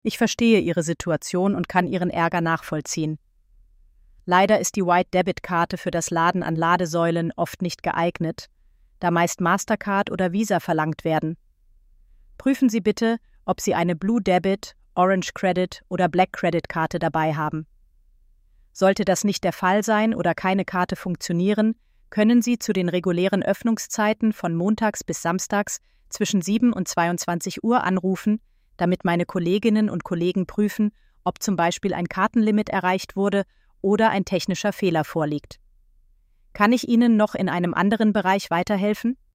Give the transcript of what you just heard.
Ich verstehe Ihre Situation und kann Ihren Ärger nachvollziehen. Leider ist die White-Debit-Karte für das Laden an Ladesäulen oft nicht geeignet, da meist Mastercard oder Visa verlangt werden. Prüfen Sie bitte, ob Sie eine Blue Debit, Orange Credit oder Black Credit Karte dabei haben. Sollte das nicht der Fall sein oder keine Karte funktionieren, können Sie zu den regulären Öffnungszeiten von montags bis samstags zwischen 7 und 22 Uhr anrufen, damit meine Kolleginnen und Kollegen prüfen, ob zum Beispiel ein Kartenlimit erreicht wurde oder ein technischer Fehler vorliegt. Kann ich Ihnen noch in einem anderen Bereich weiterhelfen?